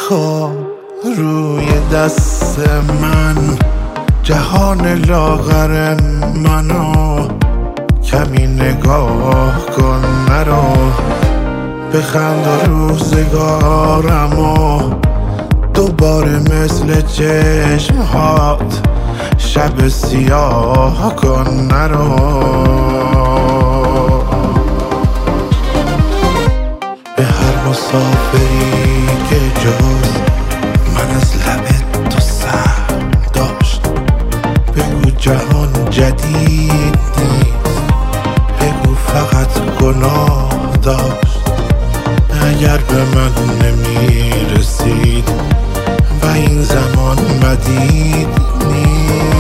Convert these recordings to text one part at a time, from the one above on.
بخواب روی دست من، جهان لاغر منو کمی نگاه کن مرا، بخند و روزگارمو دوباره مثل چشمهات شب سیاه کن مرا. به هر مسافری که جز من از لب تو سر داشت، بگو جهان جدید نیست، بگو فقط گناه داشت. اگر به من نمی رسید و این زمان مدید نیست.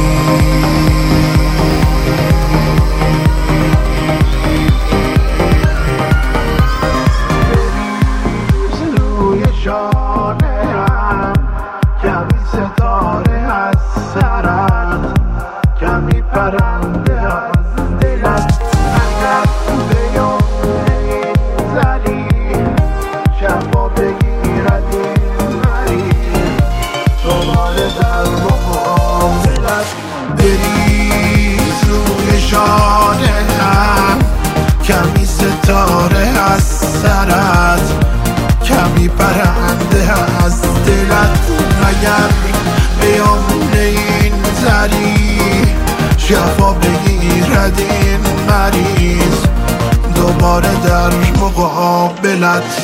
روی شانه‌ام کمی ستاره از سرت، کمی پرنده از دلت. اگر به یمن این زری شفا بگیرد این مریض، دوباره در مقابلت بریز. روی شانه‌ام کمی ستاره از سرت، کمی پرنده از دلت. اگر به یمن این زری شفا بگیرد این مریض، دوباره در مقابلت.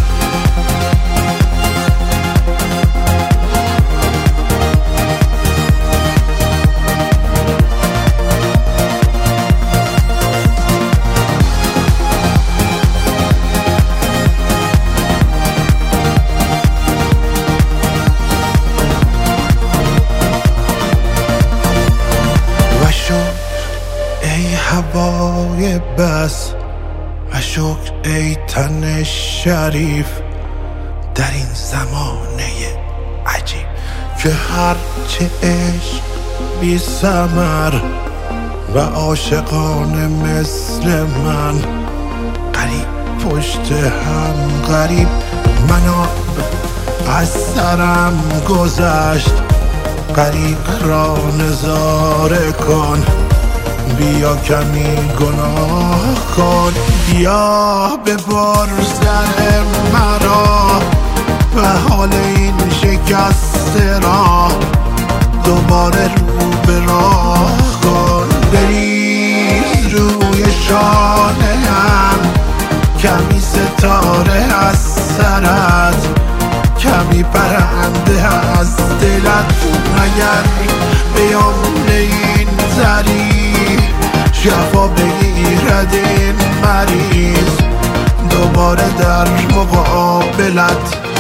ای هوای بس و شکر ای تن شریف، در این زمانه عجیب که هرچه عشق بی ثمر و عاشقانه مثل من، غریب پشت هم غریب. منو از سرم گذشت، غریق را نظاره کن، بیا کمی گناه کن. بیا ببر سر مرا و حال این شکسته را دوباره رو به راه کن. بریز روی شانه‌ام کمی ستاره از سرت، کمی پرنده از دلت. اگر به یمن این زری شفا بگیرد این مریض، دوباره در مقابلت.